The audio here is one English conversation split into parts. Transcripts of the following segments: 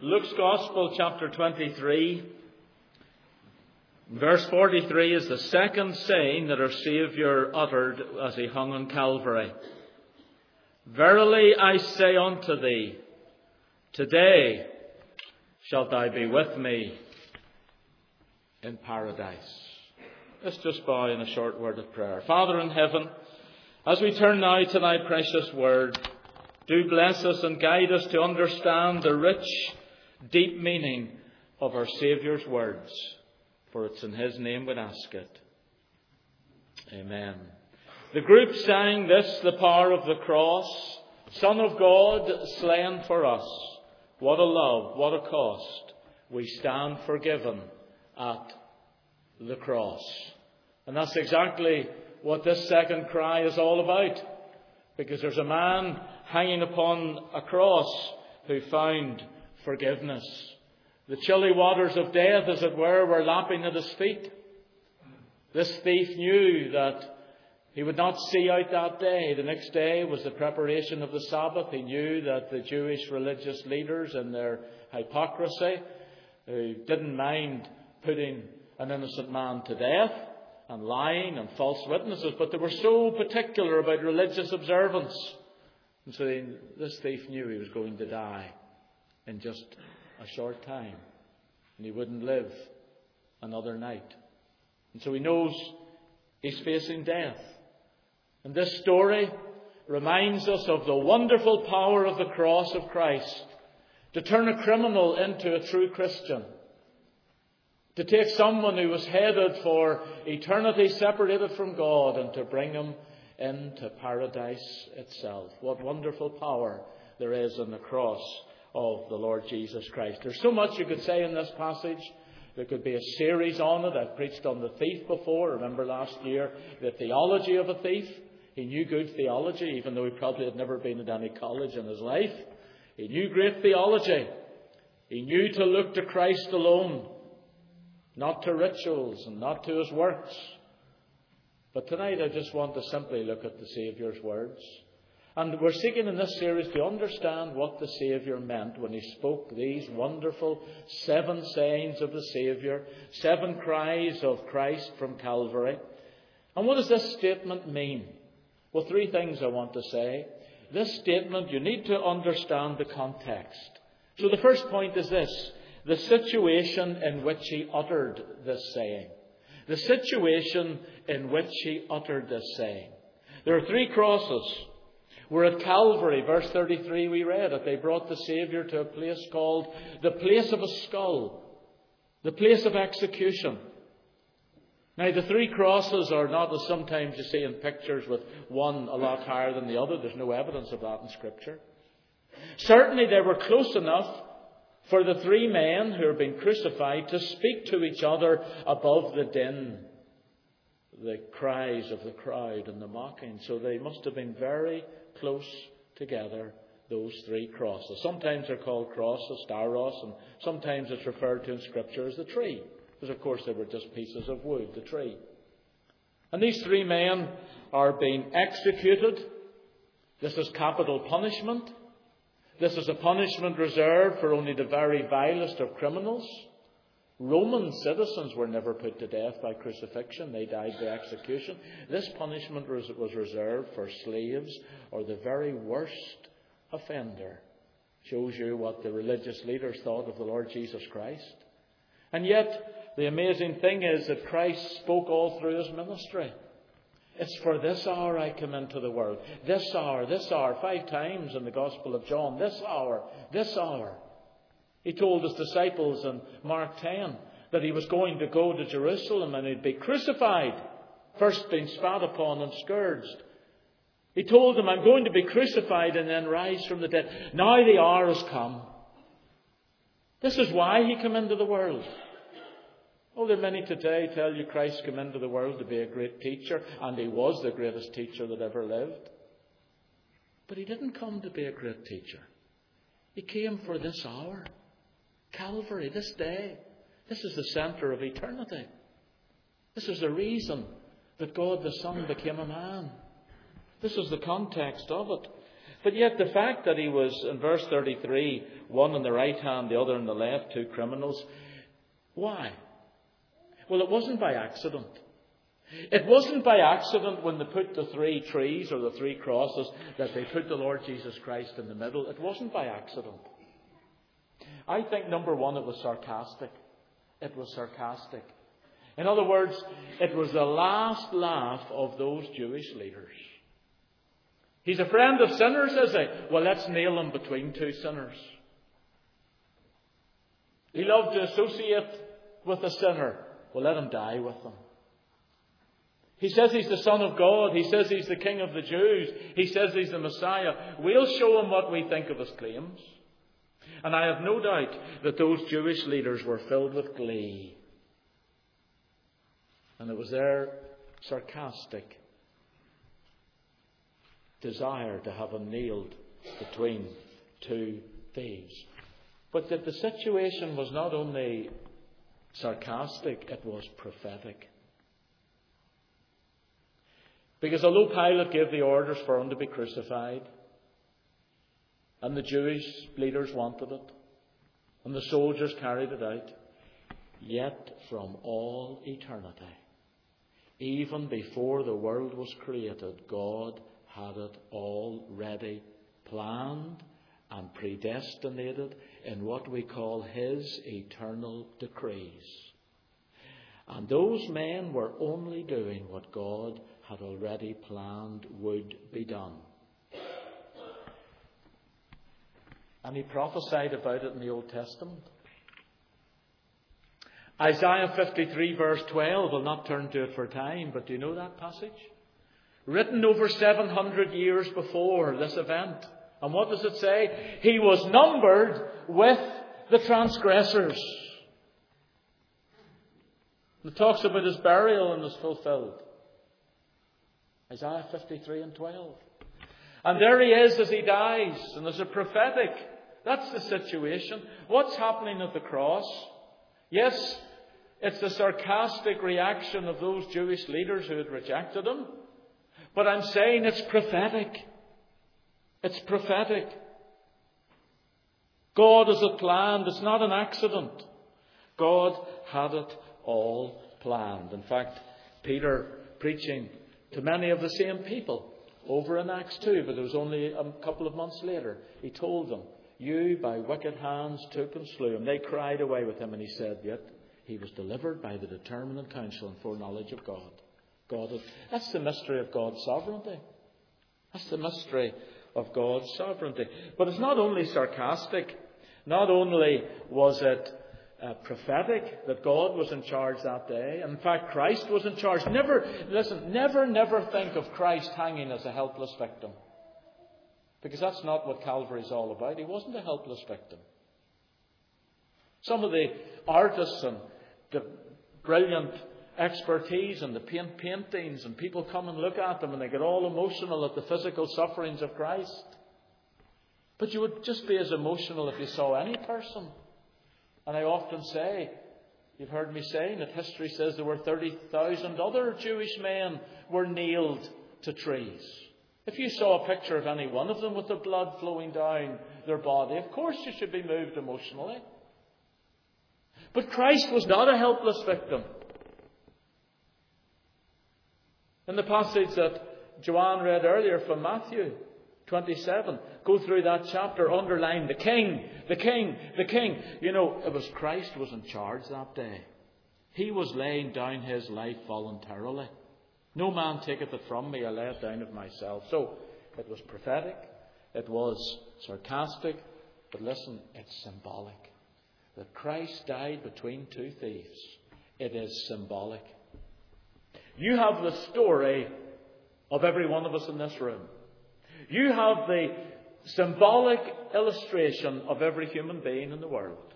Luke's Gospel, chapter 23, verse 43 is the second saying that our Saviour uttered as he hung on Calvary. Verily I say unto thee, today shalt thou be with me in paradise. Let's just bow in a short word of prayer. Father in heaven, as we turn now to thy precious word, do bless us and guide us to understand the rich, deep meaning of our Saviour's words. For it's in his name we ask it. Amen. The group sang this, the power of the cross. Son of God, slain for us. What a love, what a cost. We stand forgiven at the cross. And that's exactly what this second cry is all about. Because there's a man hanging upon a cross who found forgiveness. The chilly waters of death, as it were lapping at his feet. This thief knew that he would not see out that day. The next day was the preparation of the Sabbath. He knew that the Jewish religious leaders, in their hypocrisy, who didn't mind putting an innocent man to death and lying and false witnesses, but they were so particular about religious observance. And so this thief knew he was going to die in just a short time, and he wouldn't live another night. And so he knows he's facing death. And this story reminds us of the wonderful power of the cross of Christ to turn a criminal into a true Christian, to take someone who was headed for eternity separated from God and to bring him into paradise itself. What wonderful power there is in the cross of the Lord Jesus Christ. There's so much you could say in this passage. There could be a series on it. I've preached on the thief before. Remember last year, the theology of a thief. He knew good theology, even though he probably had never been at any college in his life. He knew great theology. He knew to look to Christ alone, not to rituals and not to his works. But tonight I just want to simply look at the Saviour's words. And we're seeking in this series to understand what the Saviour meant when he spoke these wonderful 7 sayings of the Saviour, 7 cries of Christ from Calvary. And what does this statement mean? Well, 3 things I want to say. This statement, you need to understand the context. So the first point is this: the situation in which he uttered this saying. The situation in which he uttered this saying. There are 3 crosses. We're at Calvary, verse 33 we read it. They brought the Saviour to a place called the place of a skull, the place of execution. Now the 3 crosses are not as sometimes you see in pictures with one a lot higher than the other. There's no evidence of that in Scripture. Certainly they were close enough for the 3 men who are being crucified to speak to each other above the din, the cries of the crowd and the mocking. So they must have been very close together, those 3 crosses. Sometimes they're called crosses, stauros, and sometimes it's referred to in Scripture as the tree. Because of course they were just pieces of wood, the tree. And these 3 men are being executed. This is capital punishment. This is a punishment reserved for only the very vilest of criminals. Roman citizens were never put to death by crucifixion. They died by execution. This punishment was reserved for slaves or the very worst offender. Shows you what the religious leaders thought of the Lord Jesus Christ. And yet, the amazing thing is that Christ spoke all through his ministry. It's for this hour I come into the world. This hour, 5 times in the Gospel of John. This hour, this hour. He told his disciples in Mark 10 that he was going to go to Jerusalem and he'd be crucified. First being spat upon and scourged. He told them, I'm going to be crucified and then rise from the dead. Now the hour has come. This is why he came into the world. Oh, there are many today tell you Christ came into the world to be a great teacher, and he was the greatest teacher that ever lived. But he didn't come to be a great teacher. He came for this hour. Calvary, this day. This is the centre of eternity. This is the reason that God the Son became a man. This is the context of it. But yet the fact that he was, in verse 33, one on the right hand, the other on the left, two criminals. Why? Well, it wasn't by accident. It wasn't by accident when they put the three trees or the three crosses that they put the Lord Jesus Christ in the middle. It wasn't by accident. I think, number one, it was sarcastic. It was sarcastic. In other words, it was the last laugh of those Jewish leaders. He's a friend of sinners, is he? Well, let's nail him between two sinners. He loved to associate with a sinner. Well, let him die with them. He says he's the Son of God. He says he's the King of the Jews. He says he's the Messiah. We'll show him what we think of his claims. And I have no doubt that those Jewish leaders were filled with glee. And it was their sarcastic desire to have him nailed between two thieves. But that the situation was not only sarcastic, it was prophetic. Because although Pilate gave the orders for him to be crucified, and the Jewish leaders wanted it, and the soldiers carried it out, yet from all eternity, even before the world was created, God had it already planned and predestinated in what we call His eternal decrees. And those men were only doing what God had already planned would be done. And He prophesied about it in the Old Testament. Isaiah 53 verse 12, we'll not turn to it for time, but do you know that passage? Written over 700 years before this event. And what does it say? He was numbered with the transgressors. It talks about His burial and was fulfilled. Isaiah 53 and 12. And there He is as He dies. And there's a prophetic. That's the situation. What's happening at the cross? Yes, it's the sarcastic reaction of those Jewish leaders who had rejected Him. But I'm saying it's prophetic. It's prophetic. God has it planned. It's not an accident. God had it all planned. In fact, Peter preaching to many of the same people over in Acts 2, but it was only a couple of months later, he told them, "You by wicked hands took and slew him." They cried away with him, and he said, "Yet he was delivered by the determinate counsel and foreknowledge of God." That's the mystery of God's sovereignty. That's the mystery of God's sovereignty. But it's not only sarcastic. Not only was it prophetic that God was in charge that day. In fact, Christ was in charge. Never think of Christ hanging as a helpless victim. Because that's not what Calvary is all about. He wasn't a helpless victim. Some of the artists and the brilliant expertise and the paintings, and people come and look at them and they get all emotional at the physical sufferings of Christ. But you would just be as emotional if you saw any person. And I often say, you've heard me saying that history says there were 30,000 other Jewish men were nailed to trees. If you saw a picture of any one of them with the blood flowing down their body, of course you should be moved emotionally. But Christ was not a helpless victim. In the passage that Joanne read earlier from Matthew 27, go through that chapter, underline the King, the King, the King. You know, it was Christ was in charge that day. He was laying down His life voluntarily. No man taketh it from me, I lay it down of myself. So, it was prophetic, it was sarcastic, but listen, it's symbolic. That Christ died between two thieves. It is symbolic. You have the story of every one of us in this room. You have the symbolic illustration of every human being in the world.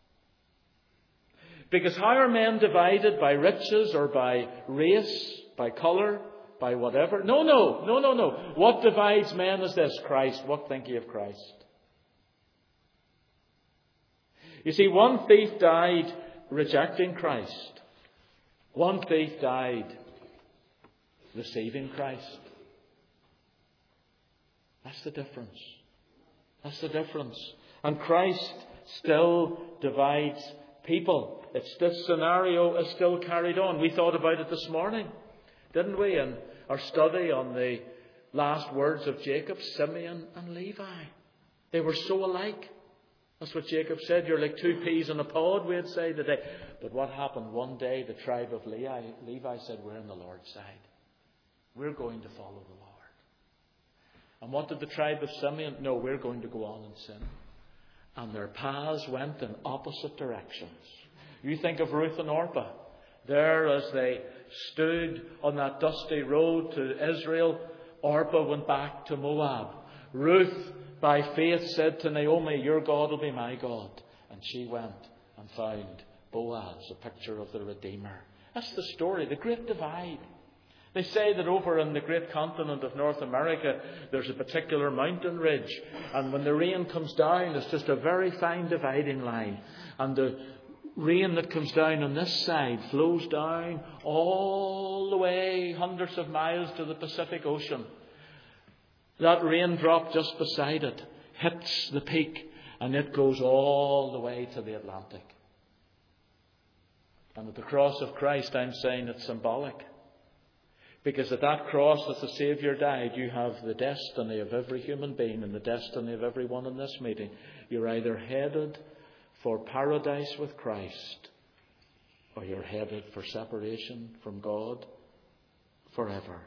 Because how are men divided? By riches or by race, by colour, by whatever? No. What divides men is this: Christ. What think ye of Christ? You see, one thief died rejecting Christ. One thief died receiving Christ. That's the difference. That's the difference. And Christ still divides people. This scenario is still carried on. We thought about it this morning, didn't we, in our study on the last words of Jacob, Simeon and Levi. They were so alike. That's what Jacob said. You're like two peas in a pod, we'd say today. But what happened one day? The tribe of Levi said, we're on the Lord's side. We're going to follow the Lord. And what did the tribe of Simeon? No, we're going to go on and sin. And their paths went in opposite directions. You think of Ruth and Orpah. There, as they stood on that dusty road to Israel, Orpah went back to Moab. Ruth, by faith, said to Naomi, your God will be my God. And she went and found Boaz, a picture of the Redeemer. That's the story, the great divide. They say that over in the great continent of North America, there's a particular mountain ridge. And when the rain comes down, it's just a very fine dividing line. And the rain that comes down on this side flows down all the way hundreds of miles to the Pacific Ocean. That raindrop just beside it hits the peak and it goes all the way to the Atlantic. And at the cross of Christ, I'm saying it's symbolic. Because at that cross that the Saviour died, you have the destiny of every human being and the destiny of everyone in this meeting. You're either headed for paradise with Christ, or you're headed for separation from God forever.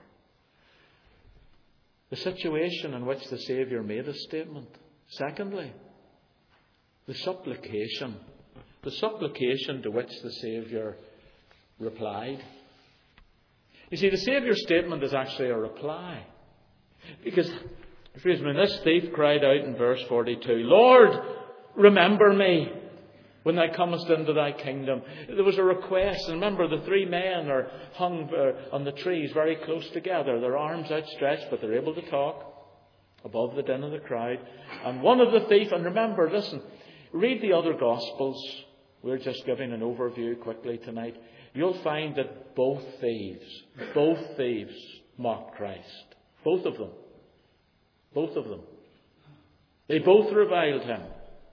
The situation in which the Saviour made a statement. Secondly, the supplication. The supplication to which the Saviour replied. You see, the Saviour's statement is actually a reply. Because, when this thief cried out in verse 42, Lord, remember me when thou comest into thy kingdom. There was a request. And remember, the three men are hung on the trees very close together. Their arms outstretched, but they're able to talk above the din of the crowd. And one of the thief, and remember, listen, read the other Gospels. We're just giving an overview quickly tonight. You'll find that both thieves mocked Christ. Both of them. Both of them. They both reviled him.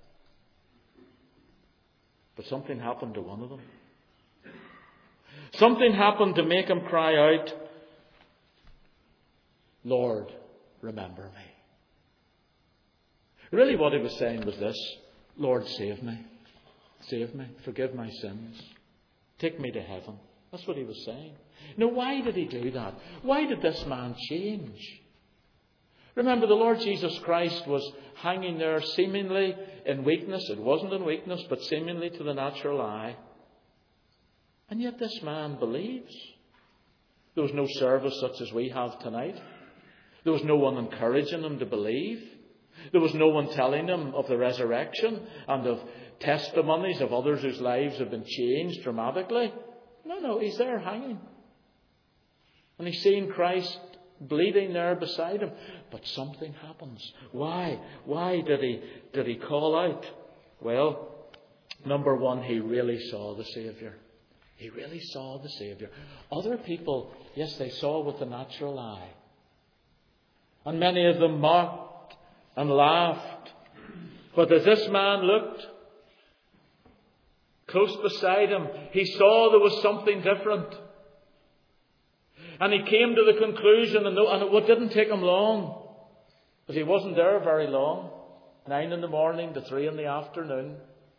But something happened to one of them. Something happened to make him cry out, Lord, remember me. Really what he was saying was this, Lord, save me. Save me. Forgive my sins. Take me to heaven. That's what he was saying. Now, why did he do that? Why did this man change? Remember, the Lord Jesus Christ was hanging there seemingly in weakness. It wasn't in weakness, but seemingly to the natural eye. And yet this man believes. There was no service such as we have tonight. There was no one encouraging him to believe. There was no one telling him of the resurrection and of testimonies of others whose lives have been changed dramatically. No, he's there hanging. And he's seeing Christ bleeding there beside him. But something happens. Why? Why did he call out? Well, number one, he really saw the Saviour. He really saw the Saviour. Other people, yes, they saw with the natural eye. And many of them mocked and laughed. But as this man looked close beside him, he saw there was something different. And he came to the conclusion, and it didn't take him long, because he wasn't there very long, 9 a.m. to 3 p.m.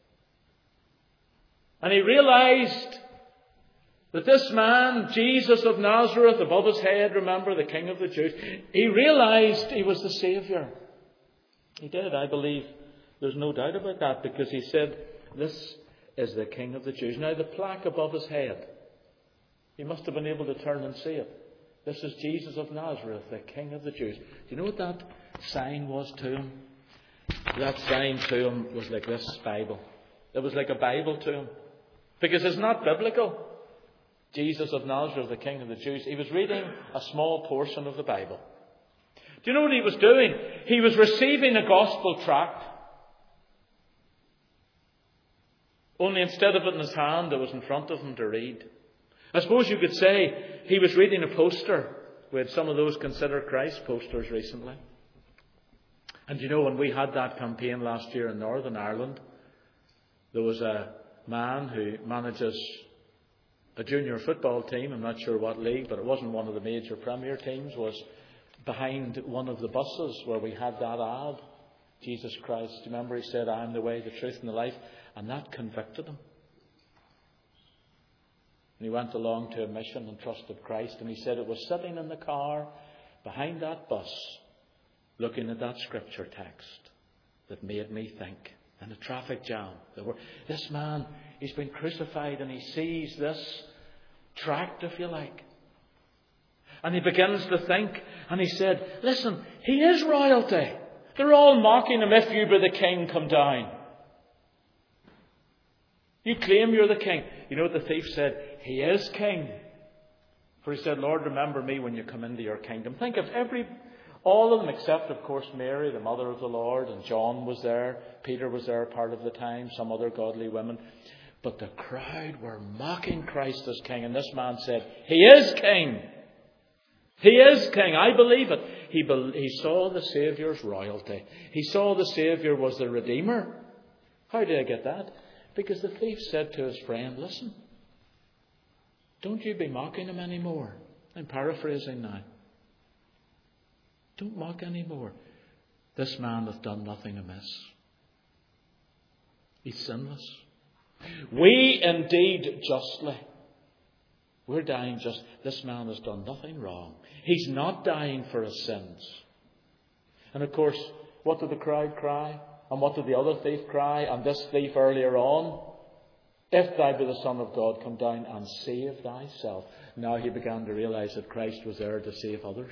And he realized that this man, Jesus of Nazareth, above his head, remember, the King of the Jews, he realized he was the Saviour. He did, I believe. There's no doubt about that, because he said, this is the King of the Jews. Now, the plaque above his head, he must have been able to turn and see it. This is Jesus of Nazareth, the King of the Jews. Do you know what that sign was to him? That sign to him was like this Bible. It was like a Bible to him. Because it's not biblical. Jesus of Nazareth, the King of the Jews. He was reading a small portion of the Bible. Do you know what he was doing? He was receiving a gospel tract. Only instead of it in his hand, it was in front of him to read. I suppose you could say he was reading a poster. We had some of those Consider Christ posters recently. And you know, when we had that campaign last year in Northern Ireland, there was a man who manages a junior football team, I'm not sure what league, but it wasn't one of the major Premier teams, was behind one of the buses where we had that ad, Jesus Christ. Do you remember he said, I am the way, the truth and the life? And that convicted him. And he went along to a mission and trusted Christ. And he said it was sitting in the car behind that bus, looking at that scripture text, that made me think. In a traffic jam, this man, he's been crucified, and he sees this tract, if you like. And he begins to think, and he said, listen, he is royalty. They're all mocking him. If you be the king, come down. You claim you're the king. You know what the thief said? He is king. For he said, Lord, remember me when you come into your kingdom. Think of all of them, except, of course, Mary, the mother of the Lord, and John was there. Peter was there part of the time, some other godly women. But the crowd were mocking Christ as king. And this man said, he is king. He is king. I believe it. He saw the Saviour's royalty. He saw the Saviour was the Redeemer. How did I get that? Because the thief said to his friend, listen, don't you be mocking him anymore. I'm paraphrasing now. Don't mock anymore. This man hath done nothing amiss. He's sinless. We indeed justly. We're dying just. This man has done nothing wrong. He's not dying for his sins. And of course, what did the crowd cry? And what did the other thief cry? And this thief earlier on? If thou be the Son of God, come down and save thyself. Now he began to realize that Christ was there to save others.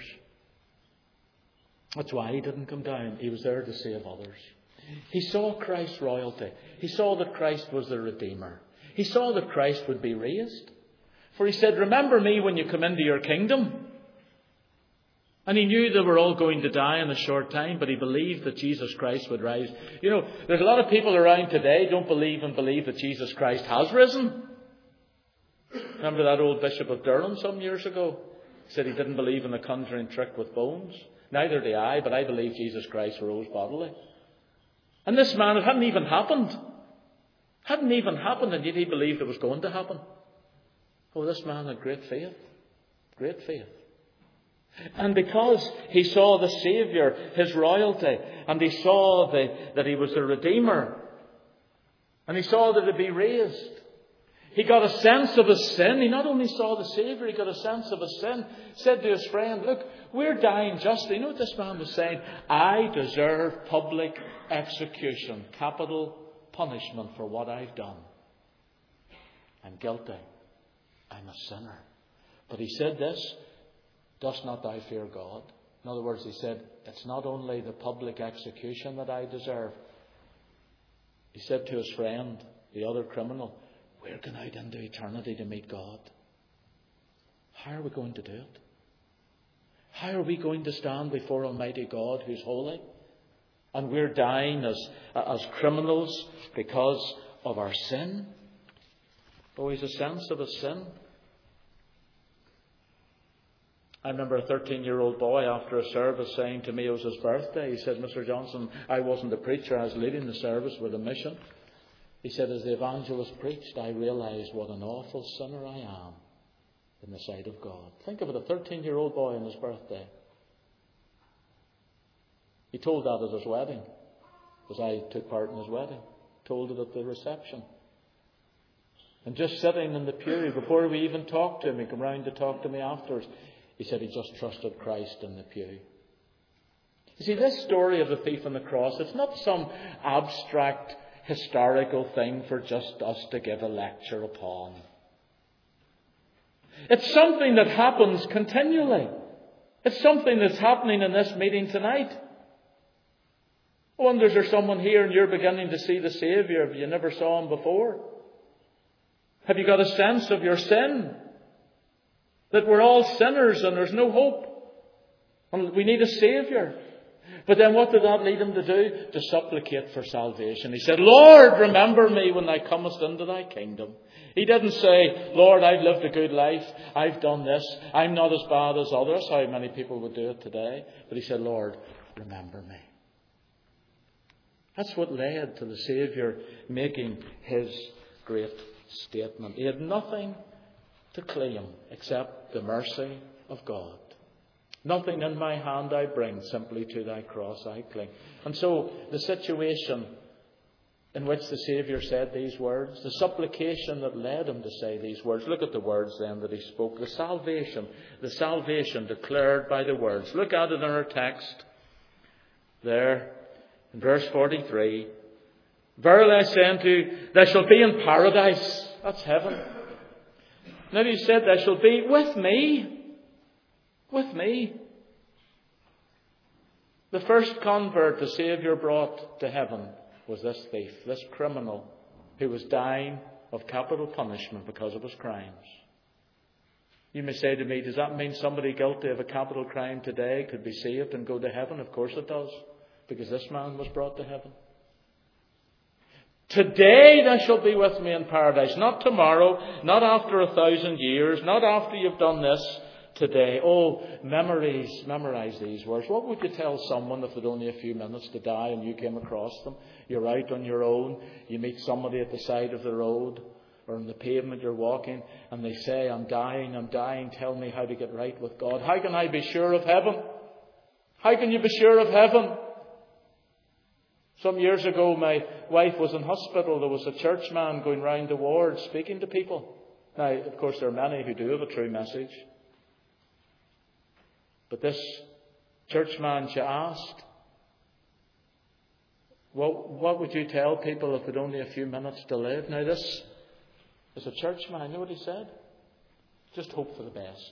That's why he didn't come down. He was there to save others. He saw Christ's royalty. He saw that Christ was the Redeemer. He saw that Christ would be raised. For he said, remember me when you come into your kingdom. And he knew they were all going to die in a short time, but he believed that Jesus Christ would rise. You know, there's a lot of people around today don't believe that Jesus Christ has risen. Remember that old Bishop of Durham some years ago? He said he didn't believe in the conjuring trick with bones. Neither do I, but I believe Jesus Christ rose bodily. And this man, it hadn't even happened. Hadn't even happened, and yet he believed it was going to happen. Oh, this man had great faith. Great faith. And because he saw the Saviour, his royalty, and he saw that he was the Redeemer, and he saw that he'd be raised, he got a sense of his sin. He not only saw the Saviour, he got a sense of his sin. Said to his friend, look, we're dying justly. You know what this man was saying? I deserve public execution, capital punishment for what I've done. I'm guilty. I'm a sinner. But he said this, dost not thou fear God? In other words, he said, it's not only the public execution that I deserve. He said to his friend, the other criminal, we're going out into eternity to meet God. How are we going to do it? How are we going to stand before Almighty God who's holy? And we're dying as criminals because of our sin? Oh, he's a sense of his sin. I remember a 13-year-old boy after a service saying to me, it was his birthday, he said, Mr. Johnson, I wasn't a preacher, I was leading the service with a mission. He said, as the evangelist preached, I realised what an awful sinner I am in the sight of God. Think of it, a 13-year-old boy on his birthday. He told that at his wedding, because I took part in his wedding. Told it at the reception. And just sitting in the pew, before we even talked to him, he came round to talk to me afterwards. He said he just trusted Christ in the pew. You see, this story of the thief on the cross, it's not some abstract historical thing for just us to give a lecture upon. It's something that happens continually. It's something that's happening in this meeting tonight. I wonder, is there someone here and you're beginning to see the Saviour, but you never saw him before? Have you got a sense of your sin? That we're all sinners and there's no hope. And we need a Saviour. But then what did that lead him to do? To supplicate for salvation. He said, Lord, remember me when thou comest into thy kingdom. He didn't say, Lord, I've lived a good life. I've done this. I'm not as bad as others. How many people would do it today? But he said, Lord, remember me. That's what led to the Saviour making his great statement. He had nothing to claim except the mercy of God. Nothing in my hand I bring, simply to thy cross I cling. And so the situation in which the Saviour said these words, the supplication that led him to say these words. Look at the words then that he spoke. The salvation declared by the words. Look at it in our text there in verse 43. Verily I say unto you, thou shalt be in paradise. That's heaven. Now he said, thou shalt be with me. With me. The first convert the Saviour brought to heaven was this thief, this criminal who was dying of capital punishment because of his crimes. You may say to me, does that mean somebody guilty of a capital crime today could be saved and go to heaven? Of course it does, because this man was brought to heaven. Today thou shalt be with me in paradise. Not tomorrow, not after 1,000 years, not after you've done this. Today. Oh, memorize these words. What would you tell someone if they'd only a few minutes to die and you came across them? You're out on your own. You meet somebody at the side of the road or on the pavement you're walking and they say, I'm dying. Tell me how to get right with God. How can I be sure of heaven? How can you be sure of heaven? Some years ago, my wife was in hospital. There was a churchman going round the ward speaking to people. Now, of course, there are many who do have a true message. But this churchman, she asked, what would you tell people if they'd only a few minutes to live? Now this is a churchman. You know what he said? Just hope for the best.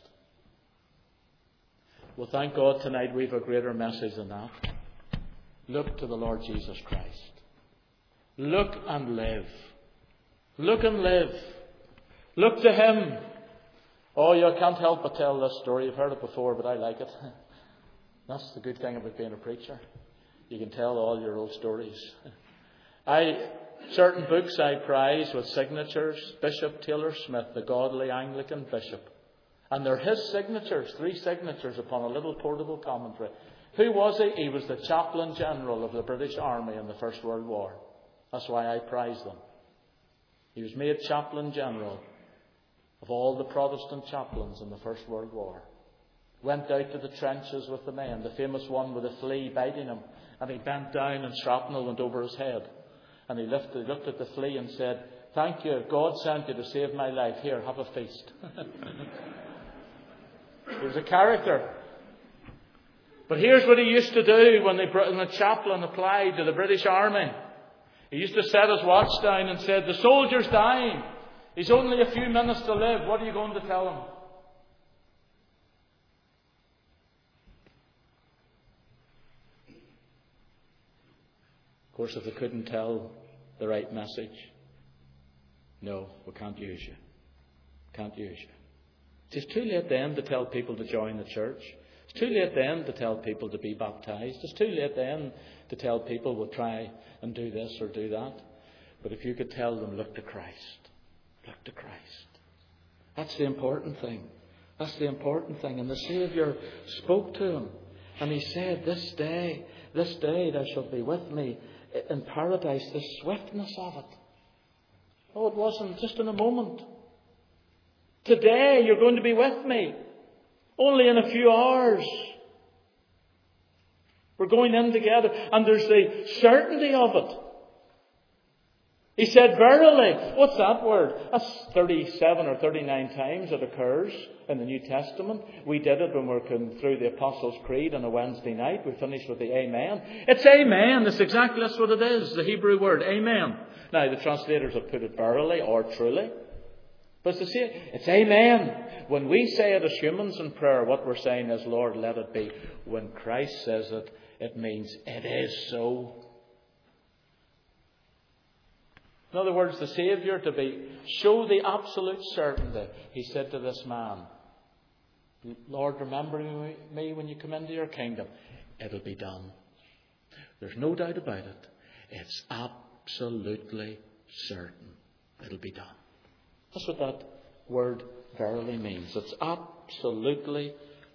Well, thank God tonight we've a greater message than that. Look to the Lord Jesus Christ. Look and live. Look and live. Look to Him. Oh, you can't help but tell this story. You've heard it before, but I like it. That's the good thing about being a preacher. You can tell all your old stories. Certain books I prize with signatures. Bishop Taylor Smith, the godly Anglican bishop. And they're his signatures, 3 signatures upon a little portable commentary. Who was he? He was the chaplain general of the British Army in the First World War. That's why I prize them. He was made chaplain general of all the Protestant chaplains in the First World War. Went out to the trenches with the men, the famous one with a flea biting him, and he bent down and shrapnel went over his head. And he looked at the flea and said, thank you, God sent you to save my life. Here, have a feast. He was a character. But here's what he used to do when the chaplain applied to the British Army. He used to set his watch down and said, the soldier's dying. He's only a few minutes to live. What are you going to tell him? Of course, if they couldn't tell the right message, no, we can't use you. Can't use you. It's too late then to tell people to join the church. It's too late then to tell people to be baptized. It's too late then to tell people we'll try and do this or do that. But if you could tell them, look to Christ. Look to Christ. That's the important thing. That's the important thing. And the Saviour spoke to him. And he said, this day thou shalt be with me in paradise. The swiftness of it. Oh, it wasn't just in a moment. Today you're going to be with me. Only in a few hours. We're going in together. And there's the certainty of it. He said, verily. What's that word? That's 37 or 39 times it occurs in the New Testament. We did it when we were going through the Apostles' Creed on a Wednesday night. We finished with the Amen. It's Amen. That's what it is. The Hebrew word, Amen. Now, the translators have put it verily or truly. But to say it's Amen. When we say it as humans in prayer, what we're saying is, Lord, let it be. When Christ says it, it means it is so. In other words, the Saviour show the absolute certainty. He said to this man, Lord, remember me when you come into your kingdom. It'll be done. There's no doubt about it. It's absolutely certain. It'll be done. That's what that word verily means. It's absolutely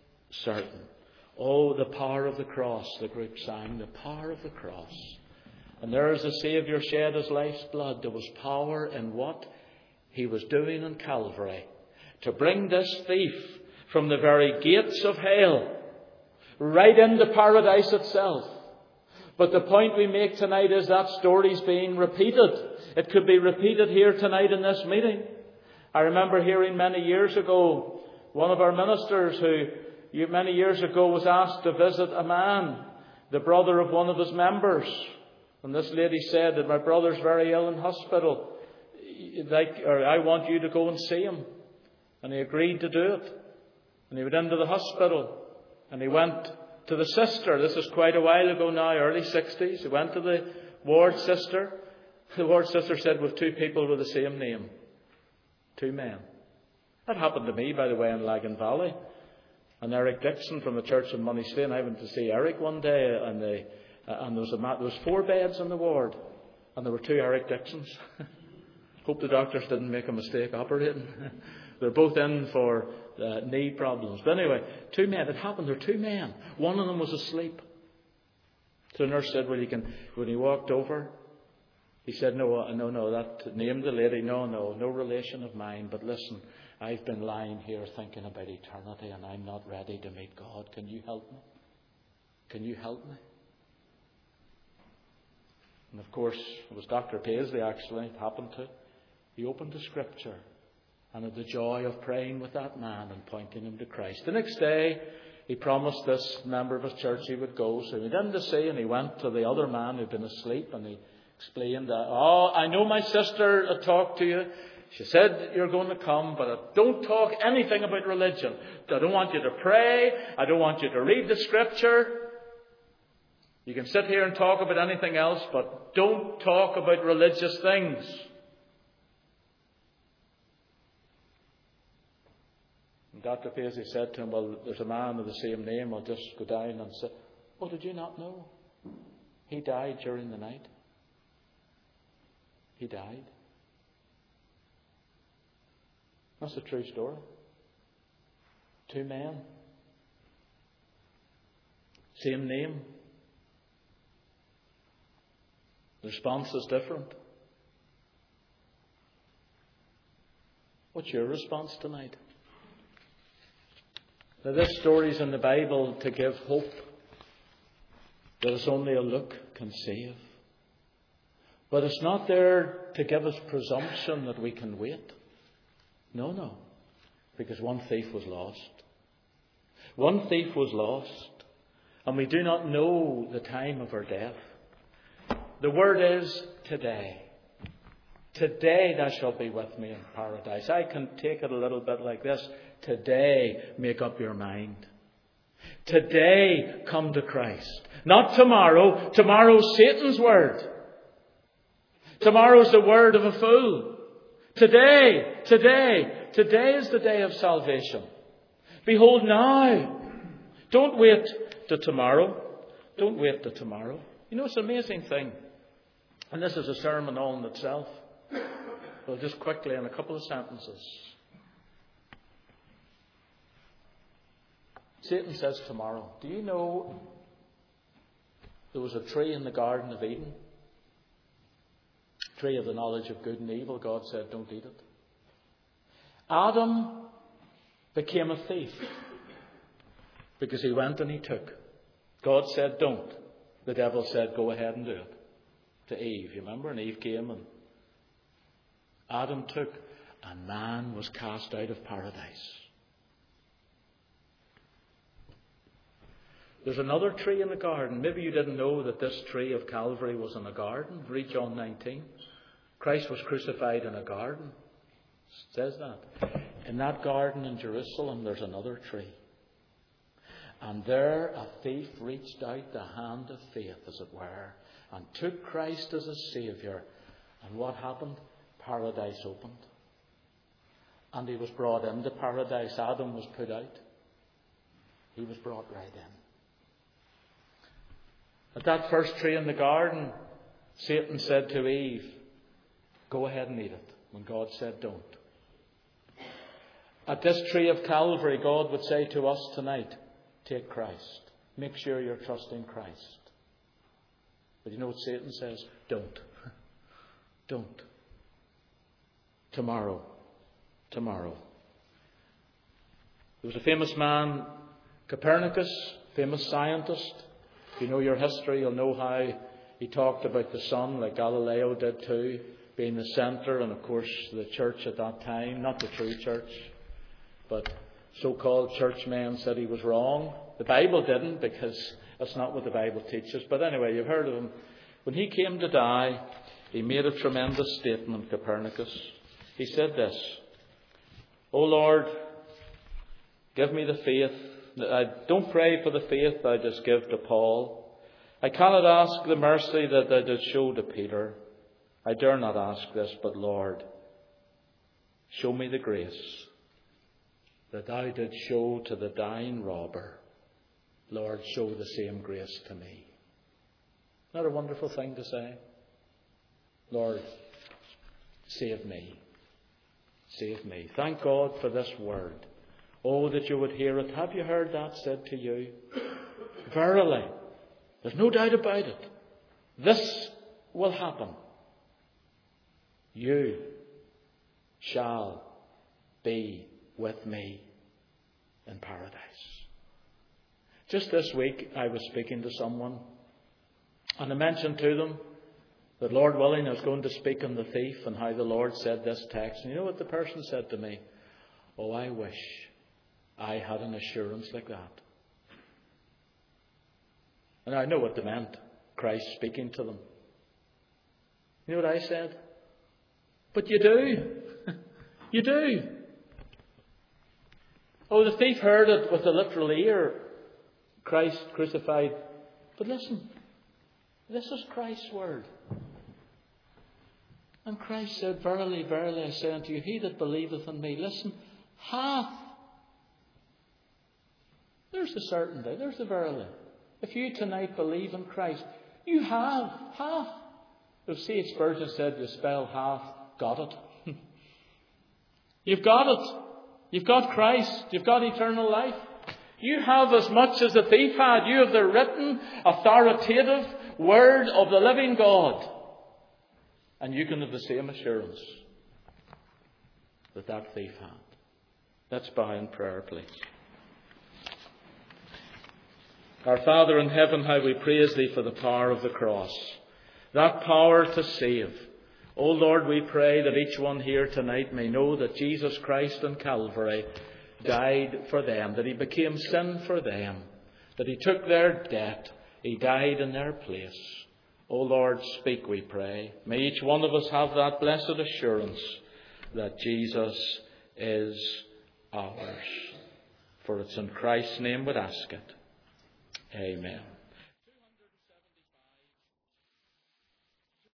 certain. Oh, the power of the cross, the group sang. The power of the cross. And there as the Saviour shed his life's blood, there was power in what he was doing on Calvary to bring this thief from the very gates of hell right into paradise itself. But the point we make tonight is that story's being repeated. It could be repeated here tonight in this meeting. I remember hearing many years ago, one of our ministers who many years ago was asked to visit a man, the brother of one of his members. And this lady said that my brother's very ill in hospital. I want you to go and see him. And he agreed to do it. And he went into the hospital. And he went to the sister. This is quite a while ago now, early 60s. He went to the ward sister. The ward sister said, "With two people with the same name. Two men." That happened to me, by the way, in Lagan Valley. And Eric Dixon from the church in Moneysleen. I went to see Eric one day, and there was 4 beds in the ward, and there were 2 Eric Dixons. Hope the doctors didn't make a mistake operating. They're both in for knee problems. But anyway, 2 men. It happened. There were 2 men. One of them was asleep. So the nurse said, "Well, when he walked over," he said, no, that named the lady. No relation of mine. But listen, I've been lying here thinking about eternity, and I'm not ready to meet God. Can you help me? Can you help me? And of course, it was Dr. Paisley actually it happened to. He opened the Scripture and had the joy of praying with that man and pointing him to Christ. The next day, he promised this member of his church he would go. So he went in to see, and he went to the other man who'd been asleep, and he explained that, "I know my sister talked to you. She said you're going to come, but don't talk anything about religion. I don't want you to pray. I don't want you to read the Scripture. You can sit here and talk about anything else, but don't talk about religious things." And Dr. Paisley said to him, "Well, there's a man with the same name. I'll just go down and say, 'Oh, did you not know? He died during the night. He died.'" That's a true story. 2 men. Same name. The response is different. What's your response tonight? Now, this story's in the Bible to give hope that it's only a look can save. But it's not there to give us presumption that we can wait. No. Because one thief was lost. One thief was lost. And we do not know the time of her death. The word is today. Today thou shalt be with me in paradise. I can take it a little bit like this. Today, make up your mind. Today, come to Christ. Not tomorrow. Tomorrow's Satan's word. Tomorrow's the word of a fool. Today is the day of salvation. Behold now. Don't wait till tomorrow. Don't wait till tomorrow. You know, it's an amazing thing. And this is a sermon all in itself. Well, just quickly in a couple of sentences. Satan says tomorrow. Do you know there was a tree in the Garden of Eden? Tree of the knowledge of good and evil. God said, don't eat it. Adam became a thief because he went and he took. God said, don't. The devil said, go ahead and do it. To Eve, you remember? And Eve came and Adam took, and man was cast out of paradise. There's another tree in the garden. Maybe you didn't know that this tree of Calvary was in a garden. Read John 19. Christ was crucified in a garden. It says that. In that garden in Jerusalem, there's another tree. And there a thief reached out the hand of faith, as it were, and took Christ as a Saviour. And what happened? Paradise opened. And he was brought into paradise. Adam was put out. He was brought right in. At that first tree in the garden, Satan said to Eve, go ahead and eat it, when God said don't. At this tree of Calvary, God would say to us tonight, take Christ. Make sure you're trusting Christ. But you know what Satan says? Don't. Don't. Tomorrow. Tomorrow. There was a famous man, Copernicus, famous scientist. If you know your history, you'll know how he talked about the sun, like Galileo did too, being the centre, and of course the church at that time, not the true church, but so-called churchmen said he was wrong. The Bible didn't, because that's not what the Bible teaches. But anyway, you've heard of him. When he came to die, he made a tremendous statement, Copernicus. He said this: "O Lord, give me the faith. I don't pray for the faith I just give to Paul. I cannot ask the mercy that thou didst show to Peter. I dare not ask this, but Lord, show me the grace that thou didst show to the dying robber. Lord, show the same grace to me." Isn't that a wonderful thing to say? Lord, save me. Save me. Thank God for this word. Oh, that you would hear it. Have you heard that said to you? Verily, there's no doubt about it. This will happen. You shall be with me in paradise. Just this week, I was speaking to someone, and I mentioned to them that, Lord willing, I was going to speak on the thief and how the Lord said this text. And you know what the person said to me? "Oh, I wish I had an assurance like that." And I know what they meant, Christ speaking to them. You know what I said? But you do. You do. Oh, the thief heard it with a literal ear, Christ crucified. But listen, this is Christ's word. And Christ said, "Verily, verily, I say unto you, he that believeth in me," listen, "hath." There's the certainty. There's the verily. If you tonight believe in Christ, you have. So C.H. Spurgeon said, you spell hath, got it. You've got it. You've got Christ. You've got eternal life. You have as much as the thief had. You have the written, authoritative word of the living God. And you can have the same assurance that that thief had. Let's bow in prayer, please. Our Father in heaven, how we praise Thee for the power of the cross. That power to save. O Lord, we pray that each one here tonight may know that Jesus Christ on Calvary died for them, that He became sin for them, that He took their debt, He died in their place. O Lord, speak, we pray. May each one of us have that blessed assurance that Jesus is ours. For it's in Christ's name we ask it. Amen.